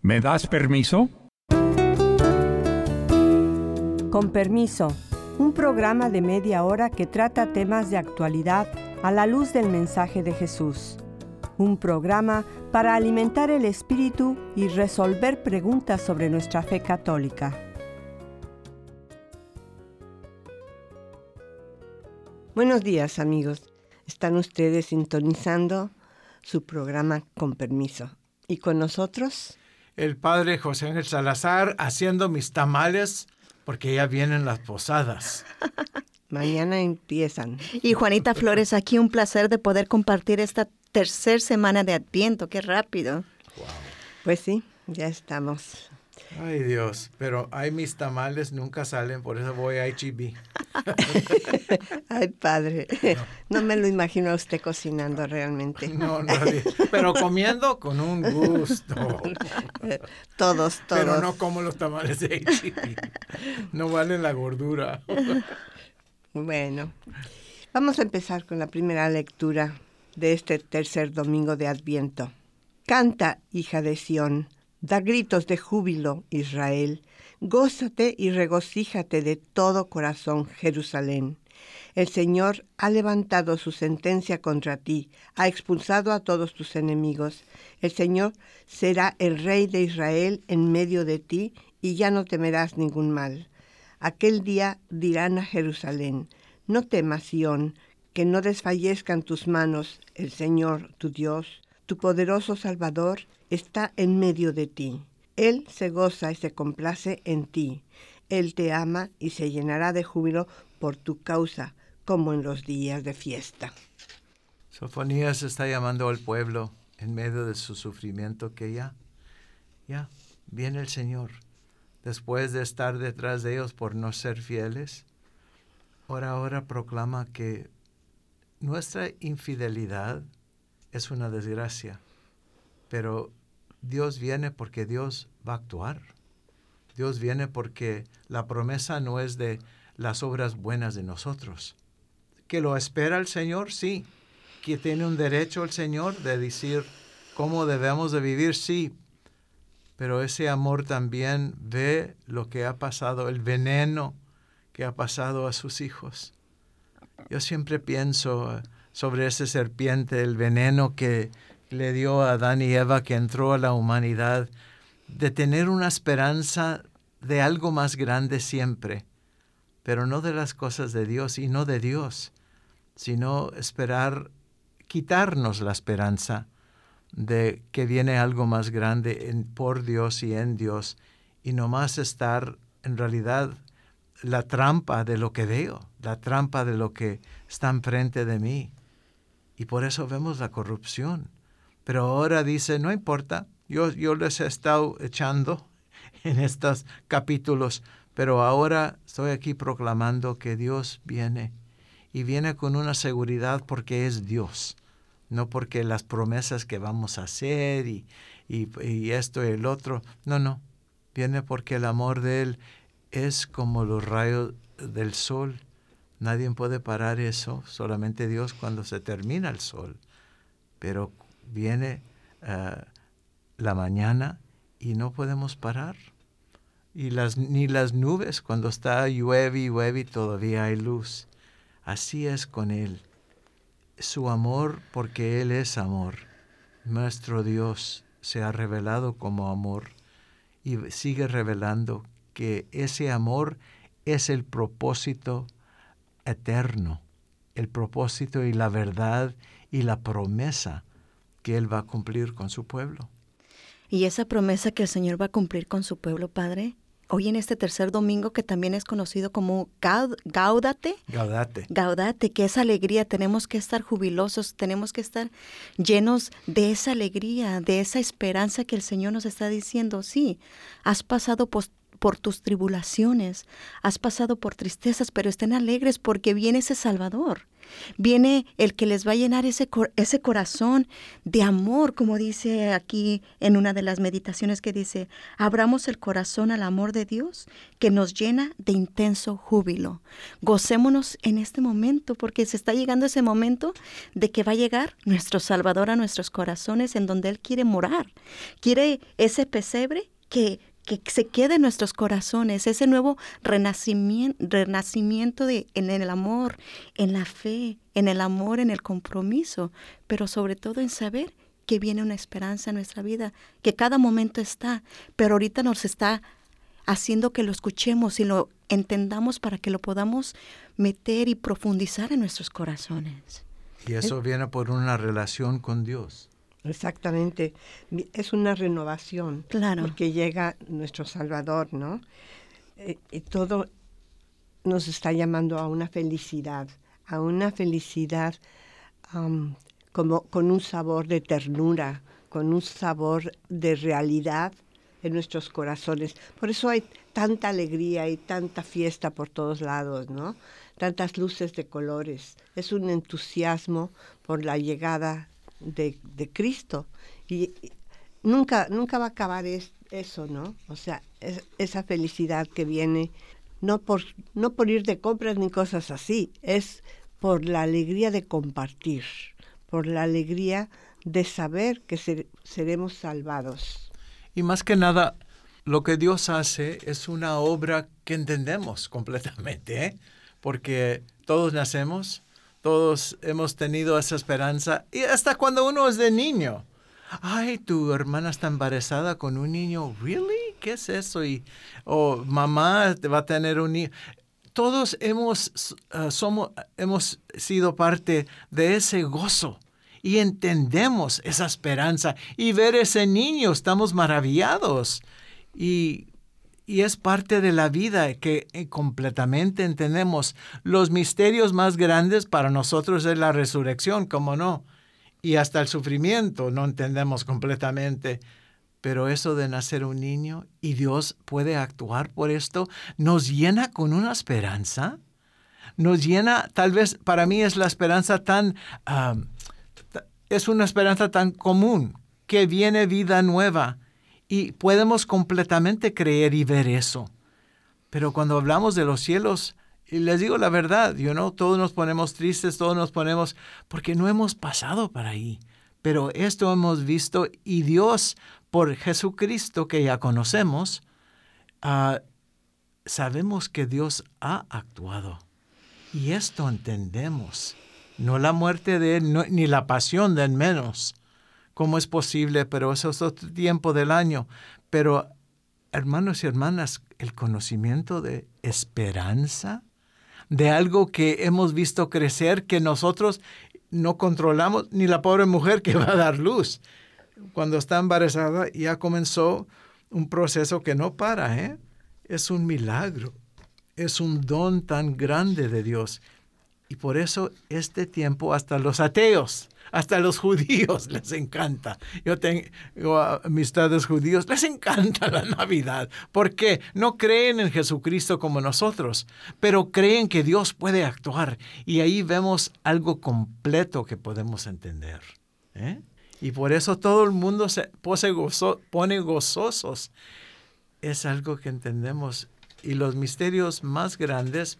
¿Me das permiso? Con permiso, un programa de media hora que trata temas de actualidad a la luz del mensaje de Jesús. Un programa para alimentar el espíritu y resolver preguntas sobre nuestra fe católica. Buenos días, amigos. Están ustedes sintonizando su programa Con Permiso. ¿Y con nosotros? El padre José Ángel Salazar haciendo mis tamales porque ya vienen las posadas. Mañana empiezan. Y Juanita Flores, aquí un placer de poder compartir esta tercera semana de Adviento. ¡Qué rápido! Wow. Pues sí, ya estamos. Ay, Dios, pero hay mis tamales, nunca salen, por eso voy a H-E-B. Ay, padre, no me lo imagino a usted cocinando realmente. No, nadie, pero comiendo con un gusto. Todos. Pero no como los tamales de H-E-B. No valen la gordura. Bueno, vamos a empezar con la primera lectura de este tercer domingo de Adviento. Canta, hija de Sión, da gritos de júbilo, Israel. Gózate y regocíjate de todo corazón, Jerusalén. El Señor ha levantado su sentencia contra ti, ha expulsado a todos tus enemigos. El Señor será el Rey de Israel en medio de ti y ya no temerás ningún mal. Aquel día dirán a Jerusalén, no temas, Sión, que no desfallezcan tus manos. El Señor, tu Dios, tu poderoso Salvador, está en medio de ti. Él se goza y se complace en ti. Él te ama y se llenará de júbilo por tu causa, como en los días de fiesta. Sofonías está llamando al pueblo en medio de su sufrimiento que ya viene el Señor. Después de estar detrás de ellos por no ser fieles, ahora proclama que nuestra infidelidad es una desgracia, pero Dios viene porque Dios va a actuar. Dios viene porque la promesa no es de las obras buenas de nosotros. ¿Que lo espera el Señor? Sí. ¿Que tiene un derecho el Señor de decir cómo debemos de vivir? Sí. Pero ese amor también ve lo que ha pasado, el veneno que ha pasado a sus hijos. Yo siempre pienso sobre esa serpiente, el veneno que le dio a Adán y Eva, que entró a la humanidad, de tener una esperanza de algo más grande siempre, pero no de las cosas de Dios y no de Dios, sino esperar, quitarnos la esperanza de que viene algo más grande por Dios y en Dios, y nomás estar en realidad la trampa de lo que veo, la trampa de lo que está enfrente de mí. Y por eso vemos la corrupción. Pero ahora dice, no importa, yo les he estado echando en estos capítulos, pero ahora estoy aquí proclamando que Dios viene, y viene con una seguridad porque es Dios, no porque las promesas que vamos a hacer y esto y el otro, no, viene porque el amor de Él es como los rayos del sol. Nadie puede parar eso, solamente Dios cuando se termina el sol. Pero viene la mañana y no podemos parar. Y ni las nubes, cuando está llueve, todavía hay luz. Así es con Él. Su amor, porque Él es amor. Nuestro Dios se ha revelado como amor y sigue revelando que ese amor es el propósito eterno, el propósito y la verdad y la promesa que Él va a cumplir con su pueblo. Y esa promesa que el Señor va a cumplir con su pueblo, Padre, hoy en este tercer domingo que también es conocido como Gaudate, que es alegría, tenemos que estar jubilosos, tenemos que estar llenos de esa alegría, de esa esperanza que el Señor nos está diciendo. Sí, has pasado por tus tribulaciones, has pasado por tristezas, pero estén alegres porque viene ese Salvador. Viene el que les va a llenar ese corazón de amor, como dice aquí en una de las meditaciones que dice, abramos el corazón al amor de Dios que nos llena de intenso júbilo. Gocémonos en este momento porque se está llegando ese momento de que va a llegar nuestro Salvador a nuestros corazones en donde Él quiere morar. Quiere ese pesebre que se quede en nuestros corazones, ese nuevo renacimiento en el amor, en la fe, en el amor, en el compromiso, pero sobre todo en saber que viene una esperanza en nuestra vida, que cada momento está, pero ahorita nos está haciendo que lo escuchemos y lo entendamos para que lo podamos meter y profundizar en nuestros corazones. Y eso viene por una relación con Dios. Exactamente, es una renovación, claro, porque llega nuestro Salvador, ¿no? Y todo nos está llamando a una felicidad como con un sabor de ternura, con un sabor de realidad en nuestros corazones. Por eso hay tanta alegría y tanta fiesta por todos lados, ¿no? Tantas luces de colores. Es un entusiasmo por la llegada de Cristo, y nunca va a acabar eso, ¿no? O sea, esa felicidad que viene no por ir de compras ni cosas así, es por la alegría de compartir, por la alegría de saber que seremos salvados. Y más que nada, lo que Dios hace es una obra que entendemos completamente, ¿eh? Porque todos nacemos, todos hemos tenido esa esperanza, y hasta cuando uno es de niño. Ay, tu hermana está embarazada con un niño. ¿Really? ¿Qué es eso? O mamá va a tener un niño. Todos hemos sido parte de ese gozo y entendemos esa esperanza. Y ver ese niño, estamos maravillados. Y es parte de la vida que completamente entendemos. Los misterios más grandes para nosotros es la resurrección, ¿cómo no? Y hasta el sufrimiento no entendemos completamente. Pero eso de nacer un niño y Dios puede actuar por esto, nos llena con una esperanza. Nos llena, tal vez para mí es la esperanza es una esperanza tan común, que viene vida nueva. Y podemos completamente creer y ver eso. Pero cuando hablamos de los cielos, y les digo la verdad, todos nos ponemos tristes, todos nos ponemos, porque no hemos pasado para ahí. Pero esto hemos visto, y Dios, por Jesucristo que ya conocemos, sabemos que Dios ha actuado. Y esto entendemos. No la muerte de Él, ni la pasión de Él menos. ¿Cómo es posible? Pero eso es otro tiempo del año. Pero, hermanos y hermanas, el conocimiento de esperanza, de algo que hemos visto crecer, que nosotros no controlamos, ni la pobre mujer que va a dar luz. Cuando está embarazada, ya comenzó un proceso que no para, ¿eh? Es un milagro. Es un don tan grande de Dios. Y por eso este tiempo hasta los ateos, hasta los judíos les encanta. Yo tengo amistades judíos, les encanta la Navidad. ¿Por qué? No creen en Jesucristo como nosotros, pero creen que Dios puede actuar. Y ahí vemos algo completo que podemos entender, ¿eh? Y por eso todo el mundo se pone gozosos. Es algo que entendemos. Y los misterios más grandes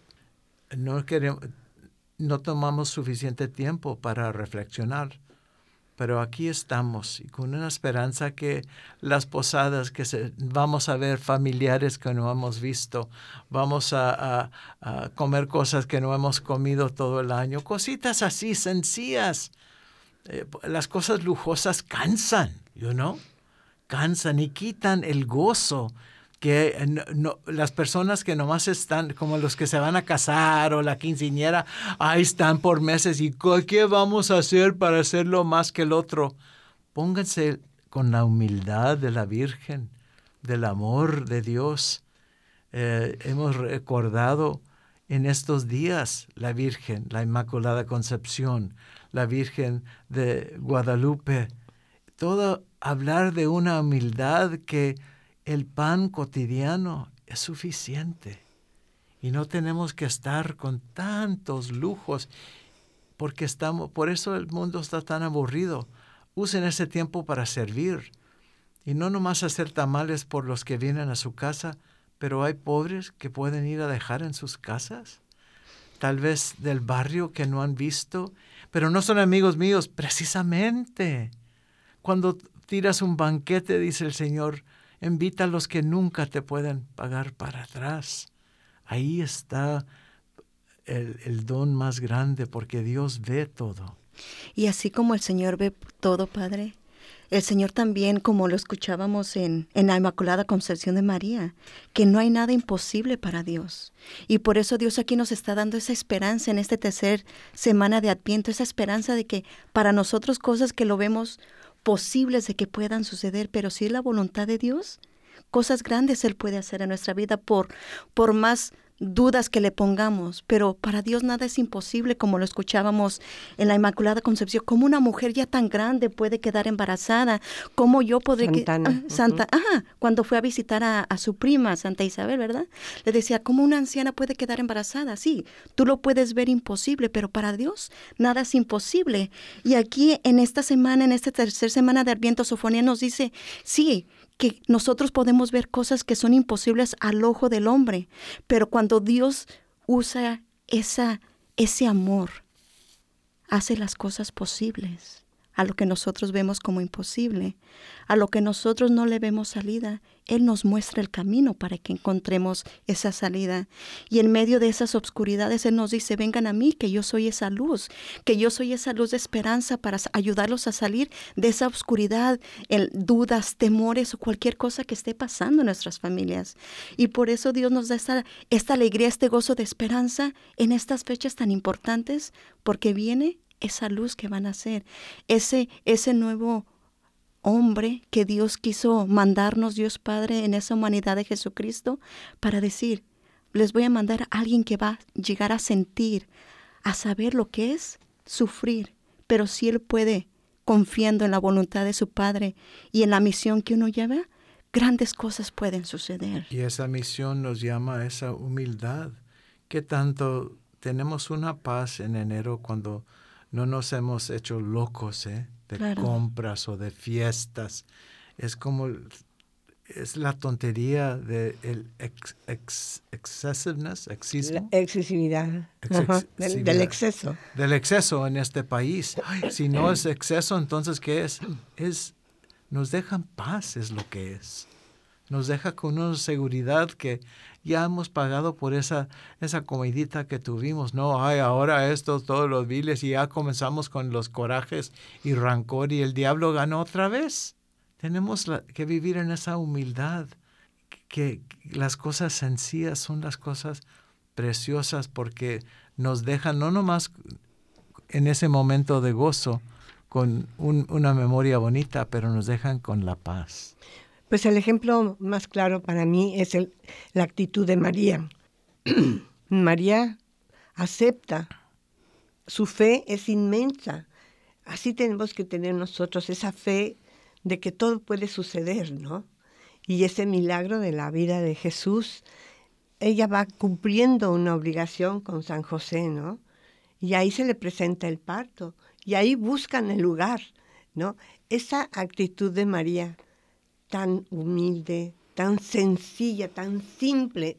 no tomamos suficiente tiempo para reflexionar, pero aquí estamos y con una esperanza que las posadas vamos a ver familiares que no hemos visto, vamos a comer cosas que no hemos comido todo el año, cositas así sencillas. Las cosas lujosas cansan, cansan y quitan el gozo que las personas que nomás están, como los que se van a casar o la quinceañera, ahí están por meses y ¿qué vamos a hacer para hacerlo más que el otro? Pónganse con la humildad de la Virgen, del amor de Dios. Hemos recordado en estos días la Virgen, la Inmaculada Concepción, la Virgen de Guadalupe. Todo hablar de una humildad que el pan cotidiano es suficiente. Y no tenemos que estar con tantos lujos, porque por eso el mundo está tan aburrido. Usen ese tiempo para servir. Y no nomás hacer tamales por los que vienen a su casa, pero hay pobres que pueden ir a dejar en sus casas. Tal vez del barrio que no han visto, pero no son amigos míos, precisamente. Cuando tiras un banquete, dice el Señor, invita a los que nunca te pueden pagar para atrás. Ahí está el don más grande, porque Dios ve todo. Y así como el Señor ve todo, Padre, el Señor también, como lo escuchábamos en la Inmaculada Concepción de María, que no hay nada imposible para Dios. Y por eso Dios aquí nos está dando esa esperanza en esta tercera semana de Adviento, esa esperanza de que para nosotros cosas que lo vemos posibles de que puedan suceder, pero si es la voluntad de Dios, cosas grandes Él puede hacer en nuestra vida por más dudas que le pongamos, pero para Dios nada es imposible, como lo escuchábamos en la Inmaculada Concepción. ¿Cómo una mujer ya tan grande puede quedar embarazada? ¿Cómo yo podré cuando fue a visitar a su prima, Santa Isabel, ¿verdad? Le decía, ¿cómo una anciana puede quedar embarazada? Sí, tú lo puedes ver imposible, pero para Dios nada es imposible. Y aquí en esta semana, en esta tercera semana de Adviento, Sofonía nos dice, sí, que nosotros podemos ver cosas que son imposibles al ojo del hombre, pero cuando Dios usa ese amor, hace las cosas posibles. A lo que nosotros vemos como imposible, a lo que nosotros no le vemos salida, Él nos muestra el camino para que encontremos esa salida. Y en medio de esas obscuridades, Él nos dice, vengan a mí, que yo soy esa luz de esperanza para ayudarlos a salir de esa obscuridad, dudas, temores o cualquier cosa que esté pasando en nuestras familias. Y por eso Dios nos da esta alegría, este gozo de esperanza en estas fechas tan importantes, porque viene esa luz que van a ser, ese nuevo hombre que Dios quiso mandarnos, Dios Padre, en esa humanidad de Jesucristo, para decir, les voy a mandar a alguien que va a llegar a sentir, a saber lo que es sufrir, pero si Él puede, confiando en la voluntad de su Padre y en la misión que uno lleva, grandes cosas pueden suceder. Y esa misión nos llama a esa humildad, que tanto tenemos una paz en enero cuando no nos hemos hecho locos, de compras o de fiestas. Es como, es la tontería del excessiveness, excesismo. Excesividad. Del exceso. Del exceso en este país. Ay, si no es exceso, entonces ¿qué es? Nos deja en paz, es lo que es. Nos deja con una seguridad que ya hemos pagado por esa comidita que tuvimos. No, ahora todos los viles, y ya comenzamos con los corajes y rancor, y el diablo ganó otra vez. Tenemos que vivir en esa humildad, que las cosas sencillas son las cosas preciosas, porque nos dejan no nomás en ese momento de gozo, con una memoria bonita, pero nos dejan con la paz. Pues el ejemplo más claro para mí es la actitud de María. María acepta, su fe es inmensa. Así tenemos que tener nosotros esa fe de que todo puede suceder, ¿no? Y ese milagro de la vida de Jesús, ella va cumpliendo una obligación con San José, ¿no? Y ahí se le presenta el parto, y ahí buscan el lugar, ¿no? Esa actitud de María, tan humilde, tan sencilla, tan simple,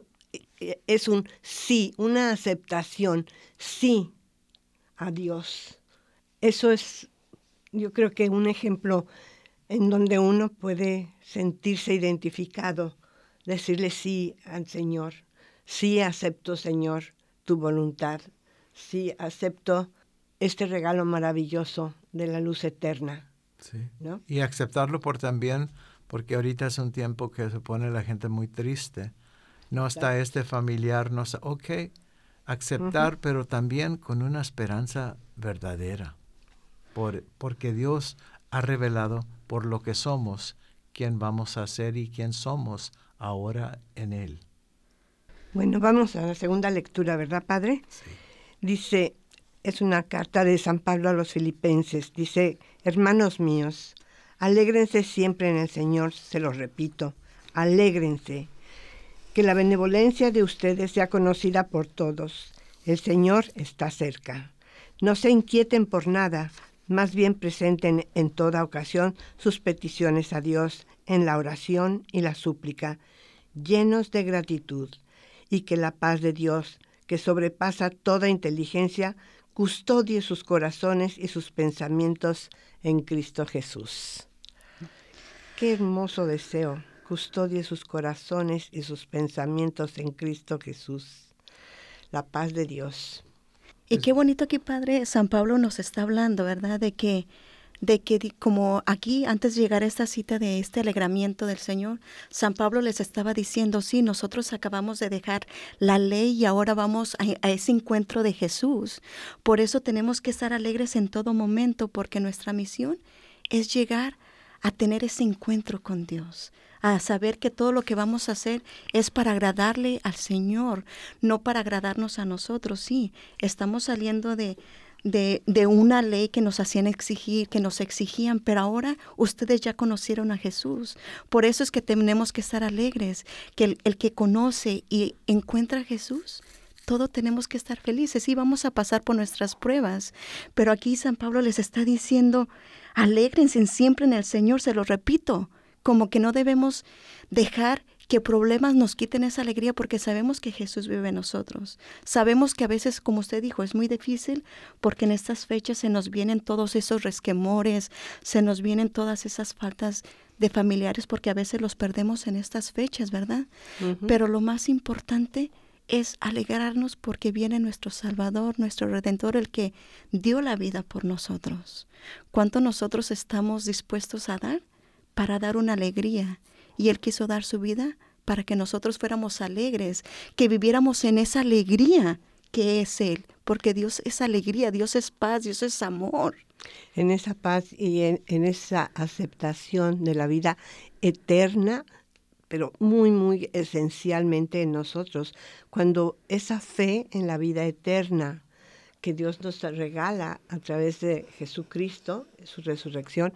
es un sí, una aceptación, sí a Dios. Eso es, yo creo que un ejemplo en donde uno puede sentirse identificado, decirle sí al Señor, sí acepto, Señor, tu voluntad, sí acepto este regalo maravilloso de la luz eterna. Sí. ¿No? Y aceptarlo porque ahorita es un tiempo que se pone la gente muy triste. No está familiar, no está, aceptar, pero también con una esperanza verdadera. Porque Dios ha revelado por lo que somos, quién vamos a ser y quién somos ahora en Él. Bueno, vamos a la segunda lectura, ¿verdad, Padre? Sí. Dice, es una carta de San Pablo a los Filipenses. Dice, hermanos míos, alégrense siempre en el Señor, se los repito, alégrense. Que la benevolencia de ustedes sea conocida por todos. El Señor está cerca. No se inquieten por nada, más bien presenten en toda ocasión sus peticiones a Dios en la oración y la súplica, llenos de gratitud, y que la paz de Dios, que sobrepasa toda inteligencia, custodie sus corazones y sus pensamientos en Cristo Jesús. Qué hermoso deseo, custodie sus corazones y sus pensamientos en Cristo Jesús. La paz de Dios. Y qué bonito que Padre San Pablo nos está hablando, ¿verdad? De que como aquí, antes de llegar a esta cita de este alegramiento del Señor, San Pablo les estaba diciendo, sí, nosotros acabamos de dejar la ley y ahora vamos a ese encuentro de Jesús. Por eso tenemos que estar alegres en todo momento, porque nuestra misión es llegar a tener ese encuentro con Dios, a saber que todo lo que vamos a hacer es para agradarle al Señor, no para agradarnos a nosotros. Sí, estamos saliendo de una ley que nos hacían exigir, que nos exigían, pero ahora ustedes ya conocieron a Jesús. Por eso es que tenemos que estar alegres, que el que conoce y encuentra a Jesús, todos tenemos que estar felices. Sí, vamos a pasar por nuestras pruebas, pero aquí San Pablo les está diciendo, alégrense siempre en el Señor, se lo repito, como que no debemos dejar que problemas nos quiten esa alegría, porque sabemos que Jesús vive en nosotros. Sabemos que a veces, como usted dijo, es muy difícil porque en estas fechas se nos vienen todos esos resquemores, se nos vienen todas esas faltas de familiares, porque a veces los perdemos en estas fechas, ¿verdad? Uh-huh. Pero lo más importante es alegrarnos porque viene nuestro Salvador, nuestro Redentor, el que dio la vida por nosotros. ¿Cuánto nosotros estamos dispuestos a dar para dar una alegría? Y Él quiso dar su vida para que nosotros fuéramos alegres, que viviéramos en esa alegría que es Él, porque Dios es alegría, Dios es paz, Dios es amor. En esa paz y en esa aceptación de la vida eterna, pero muy, muy esencialmente en nosotros, cuando esa fe en la vida eterna que Dios nos regala a través de Jesucristo, su resurrección,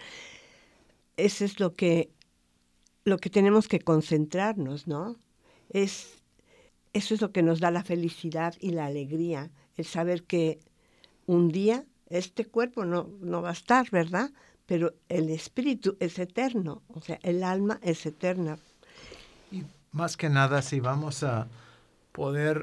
eso es lo que tenemos que concentrarnos, ¿no? Eso es lo que nos da la felicidad y la alegría, el saber que un día este cuerpo no va a estar, ¿verdad? Pero el espíritu es eterno, o sea, el alma es eterna. Y más que nada, si vamos a poder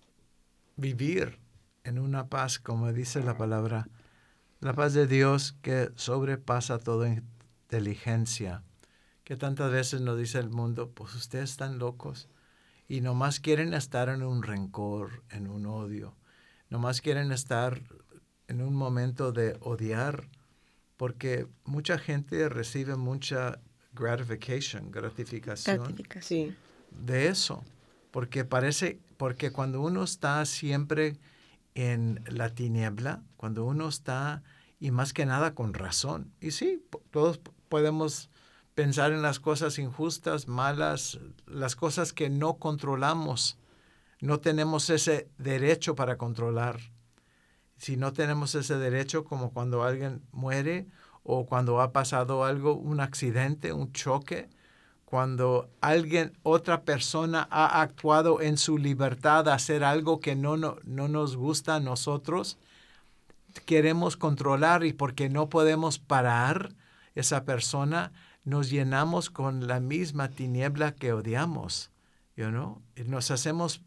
vivir en una paz, como dice la palabra, la paz de Dios que sobrepasa toda inteligencia, que tantas veces nos dice el mundo, pues ustedes están locos y nomás quieren estar en un rencor, en un odio, nomás quieren estar en un momento de odiar, porque mucha gente recibe mucha gratificación sí, de eso, porque cuando uno está siempre en la tiniebla, cuando uno está, y más que nada con razón, y sí, todos podemos pensar en las cosas injustas, malas, las cosas que no controlamos. No tenemos ese derecho para controlar. Si no tenemos ese derecho, como cuando alguien muere o cuando ha pasado algo, un accidente, un choque, cuando otra persona ha actuado en su libertad a hacer algo que no nos gusta a nosotros, queremos controlar, y porque no podemos parar esa persona, nos llenamos con la misma tiniebla que odiamos, Nos hacemos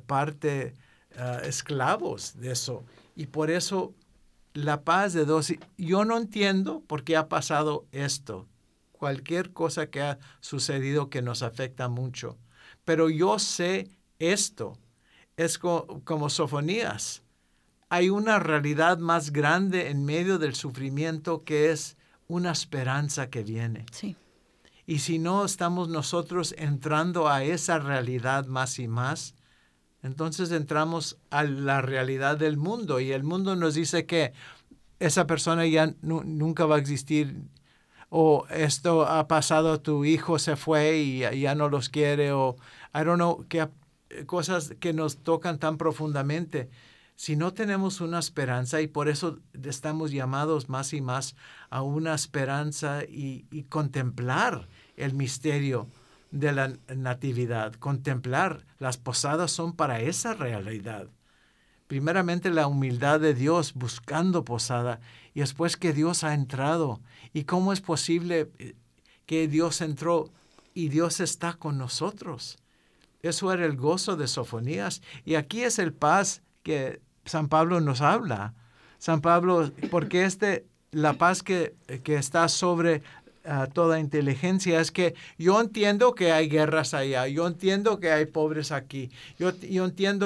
esclavos de eso. Y por eso la paz de Dios, yo no entiendo por qué ha pasado esto, cualquier cosa que ha sucedido que nos afecta mucho, pero yo sé esto, es como Sofonías, hay una realidad más grande en medio del sufrimiento que es una esperanza que viene. Sí. Y si no estamos nosotros entrando a esa realidad más y más, entonces entramos a la realidad del mundo, y el mundo nos dice que esa persona ya nunca va a existir, o esto ha pasado, tu hijo se fue y ya no los quiere, o I don't know, cosas que nos tocan tan profundamente. Si no tenemos una esperanza, y por eso estamos llamados más y más a una esperanza y contemplar el misterio de la natividad, contemplar. Las posadas son para esa realidad. Primeramente la humildad de Dios buscando posada y después que Dios ha entrado. ¿Y cómo es posible que Dios entró y Dios está con nosotros? Eso era el gozo de Sofonías. Y aquí es el paz que San Pablo nos habla. San Pablo, porque la paz que está sobre toda inteligencia es que yo entiendo que hay guerras allá, yo entiendo que hay pobres aquí, yo entiendo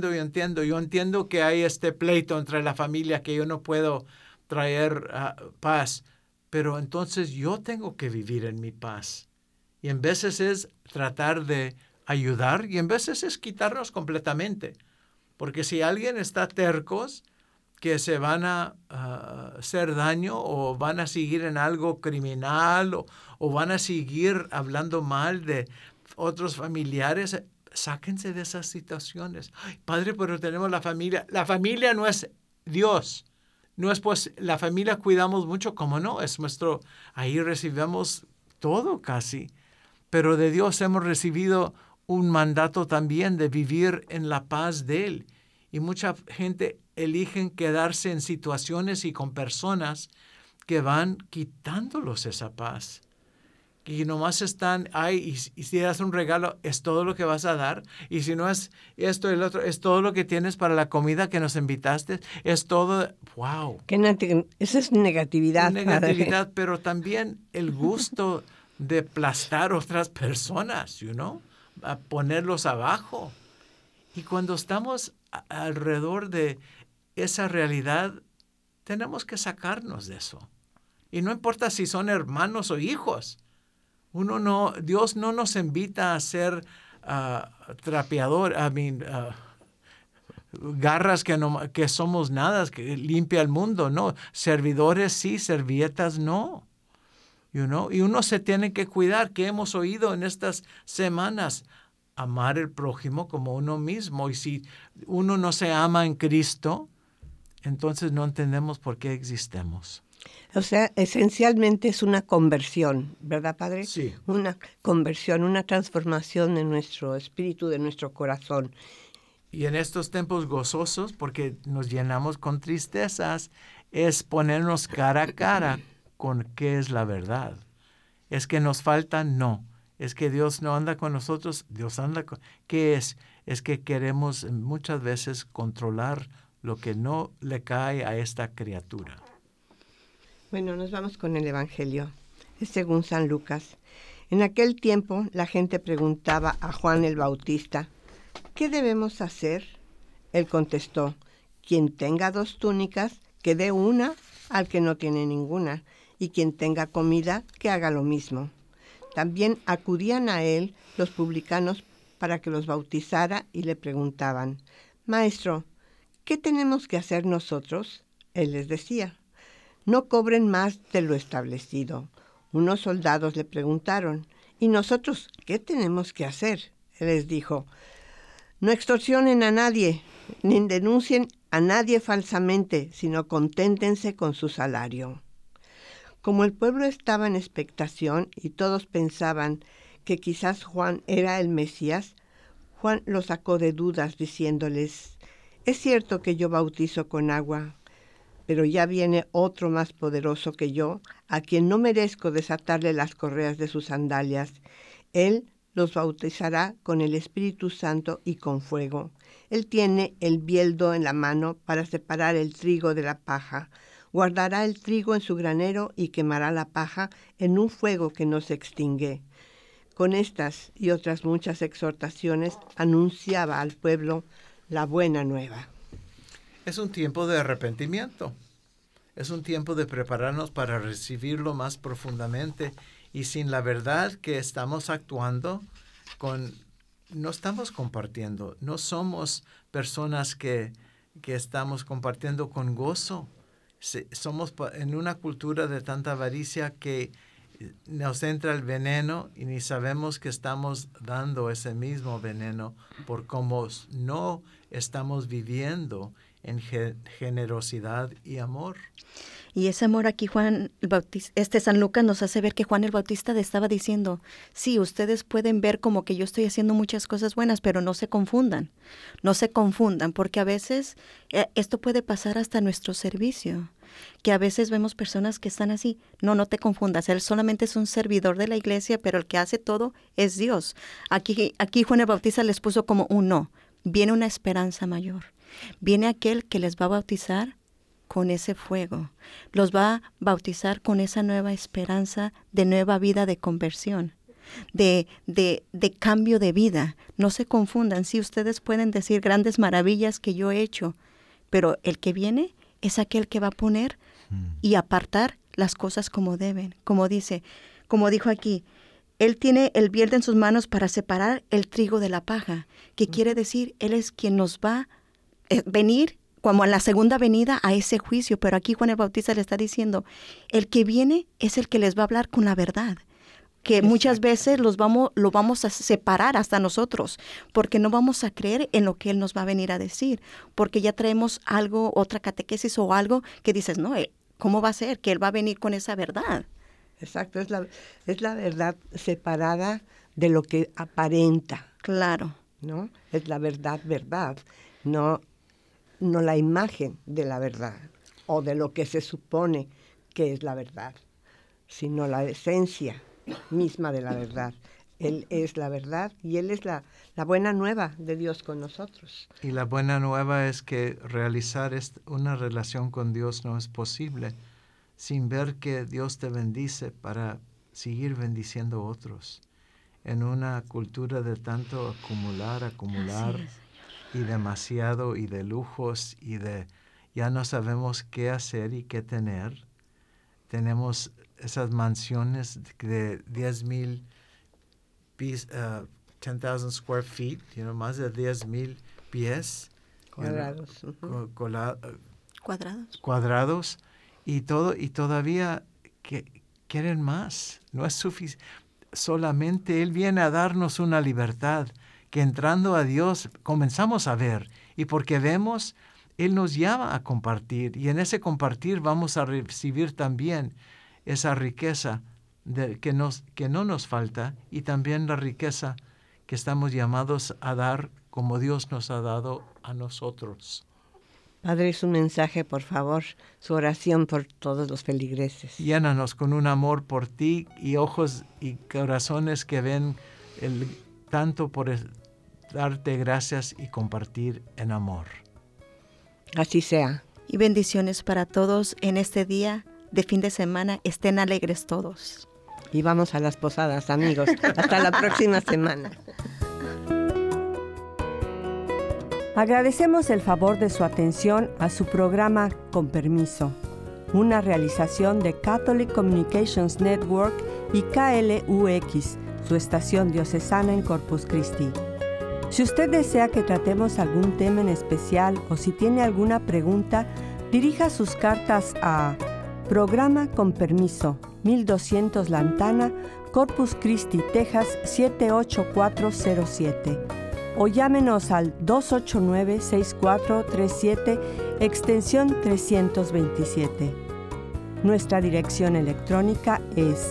que hay este pleito entre la familia que yo no puedo traer paz, pero entonces yo tengo que vivir en mi paz. Y en veces es tratar de ayudar y en veces es quitarnos completamente, porque si alguien está tercos, que se van a hacer daño o van a seguir en algo criminal o van a seguir hablando mal de otros familiares, sáquense de esas situaciones. Ay, padre, pero tenemos la familia. La familia no es Dios. No es pues, la familia cuidamos mucho, ¿cómo no? Es nuestro, ahí recibimos todo casi. Pero de Dios hemos recibido un mandato también de vivir en la paz de Él. Y mucha gente eligen quedarse en situaciones y con personas que van quitándolos esa paz. Y nomás están ahí y si das un regalo, es todo lo que vas a dar. Y si no es esto y el otro, es todo lo que tienes para la comida que nos invitaste. Es todo, wow. Esa es negatividad. Negatividad, padre. pero también el gusto de aplastar otras personas, a ponerlos abajo. Y cuando estamos alrededor de esa realidad, tenemos que sacarnos de eso. Y no importa si son hermanos o hijos. Dios no nos invita a ser garras que somos nada, que limpia el mundo, no. Servidores sí, servietas no. Y uno se tiene que cuidar, que hemos oído en estas semanas. Amar al prójimo como uno mismo. Y si uno no se ama en Cristo, entonces no entendemos por qué existemos. O sea, esencialmente es una conversión, ¿verdad, padre? Sí. Una conversión, una transformación de nuestro espíritu, de nuestro corazón. Y en estos tiempos gozosos, porque nos llenamos con tristezas, es ponernos cara a cara con qué es la verdad. ¿Es que nos falta? No. ¿Es que Dios no anda con nosotros? Dios anda con... ¿Qué es? Es que queremos muchas veces controlar lo que no le cae a esta criatura. Bueno, nos vamos con el Evangelio. Es según San Lucas. En aquel tiempo la gente preguntaba a Juan el Bautista, ¿qué debemos hacer? Él contestó, quien tenga 2 túnicas, que dé una al que no tiene ninguna, y quien tenga comida, que haga lo mismo. También acudían a él los publicanos para que los bautizara y le preguntaban, Maestro, ¿qué tenemos que hacer nosotros? Él les decía, no cobren más de lo establecido. Unos soldados le preguntaron, ¿y nosotros qué tenemos que hacer? Él les dijo, no extorsionen a nadie, ni denuncien a nadie falsamente, sino conténtense con su salario. Como el pueblo estaba en expectación y todos pensaban que quizás Juan era el Mesías, Juan los sacó de dudas diciéndoles, es cierto que yo bautizo con agua, pero ya viene otro más poderoso que yo, a quien no merezco desatarle las correas de sus sandalias. Él los bautizará con el Espíritu Santo y con fuego. Él tiene el bieldo en la mano para separar el trigo de la paja. Guardará el trigo en su granero y quemará la paja en un fuego que no se extingue. Con estas y otras muchas exhortaciones anunciaba al pueblo la buena nueva. Es un tiempo de arrepentimiento. Es un tiempo de prepararnos para recibirlo más profundamente. Y sin la verdad que estamos actuando no estamos compartiendo. No somos personas que estamos compartiendo con gozo. Somos en una cultura de tanta avaricia que nos entra el veneno y ni sabemos que estamos dando ese mismo veneno por cómo no estamos viviendo en generosidad y amor. Y ese amor aquí Juan el Bautista, San Lucas nos hace ver que Juan el Bautista le estaba diciendo, sí, ustedes pueden ver como que yo estoy haciendo muchas cosas buenas, pero no se confundan, porque a veces esto puede pasar hasta nuestro servicio, que a veces vemos personas que están así, no te confundas, él solamente es un servidor de la iglesia, pero el que hace todo es Dios. Aquí Juan el Bautista les puso como un no, viene una esperanza mayor, viene aquel que les va a bautizar con ese fuego, los va a bautizar con esa nueva esperanza de nueva vida, de conversión, de cambio de vida. No se confundan, sí, ustedes pueden decir grandes maravillas que yo he hecho, pero el que viene es aquel que va a poner y apartar las cosas como deben, como dijo aquí, él tiene el bieldo en sus manos para separar el trigo de la paja, que quiere decir, él es quien nos va a venir como en la segunda venida a ese juicio, pero aquí Juan el Bautista le está diciendo, el que viene es el que les va a hablar con la verdad, que muchas veces lo vamos a separar hasta nosotros, porque no vamos a creer en lo que Él nos va a venir a decir, porque ya traemos algo, otra catequesis o algo que dices, no, ¿cómo va a ser que Él va a venir con esa verdad? Exacto, es la verdad separada de lo que aparenta. Claro. ¿No? Es la verdad, no la imagen de la verdad o de lo que se supone que es la verdad, sino la esencia misma de la verdad. Él es la verdad y Él es la buena nueva de Dios con nosotros. Y la buena nueva es que realizar una relación con Dios no es posible sin ver que Dios te bendice para seguir bendiciendo a otros. En una cultura de tanto acumular y demasiado y de lujos y ya no sabemos qué hacer y qué tener. Tenemos esas mansiones de 10,000 10,000 square feet, más de 10,000 pies cuadrados, cuadrados y todavía quieren más. No es suficiente. Solamente Él viene a darnos una libertad que entrando a Dios comenzamos a ver, y porque vemos, Él nos llama a compartir, y en ese compartir vamos a recibir también esa riqueza que no nos falta, y también la riqueza que estamos llamados a dar como Dios nos ha dado a nosotros. Padre, su mensaje, por favor, su oración por todos los feligreses. Llénanos con un amor por ti y ojos y corazones que ven tanto por darte gracias y compartir en amor. Así sea. Y bendiciones para todos en este día de fin de semana. Estén alegres todos. Y vamos a las posadas, amigos. Hasta la próxima semana. Agradecemos el favor de su atención a su programa Con Permiso, una realización de Catholic Communications Network y KLUX, su estación diocesana en Corpus Christi. Si usted desea que tratemos algún tema en especial o si tiene alguna pregunta, dirija sus cartas a Programa Con Permiso, 1200 Lantana, Corpus Christi, Texas 78407. O llámenos al 289-6437, extensión 327. Nuestra dirección electrónica es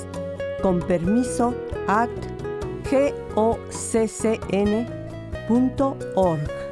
conpermiso@goccn.org.